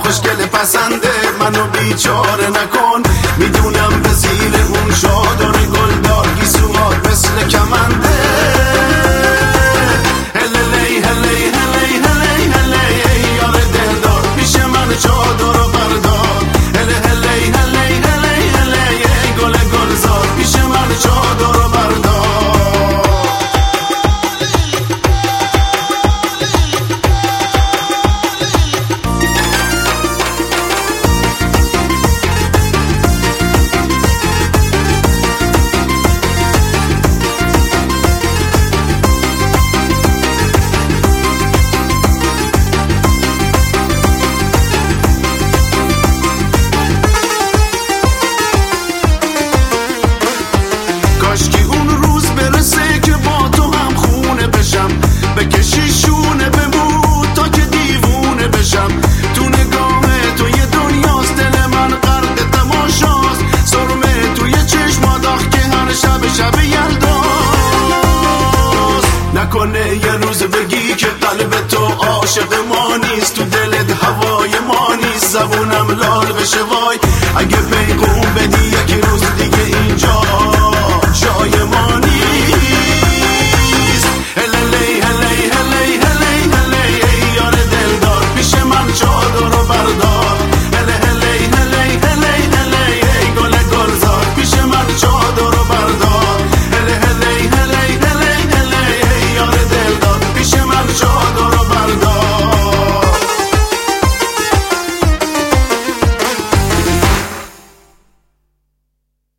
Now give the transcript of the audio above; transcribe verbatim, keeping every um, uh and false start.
خوشگل پسنده منو بیچاره نکن. میدونم به زیر اون چادر گلدار گیسوات مثل کمنده. هللی هلی هلی هلی هلی یار دلدار پیش من چادر رو بردار. هلی هلی هلی هلی هلی گل گلزار پیش من چادر رو بردار. کاشکی اون روز برسه که با تو هم خونه بشم، بکشی شونه بمون تا که دیوونه بشم. تو نگاه تو یه دنیاست، دل من غرق تماشاست. سرمه توی چشم داغ که هر شب شب یلداست. نکنه یه روز بگی که قلب تو عاشق ما نیست، تو دلت هوای ما نیست. زبونم لال بشه وای اگه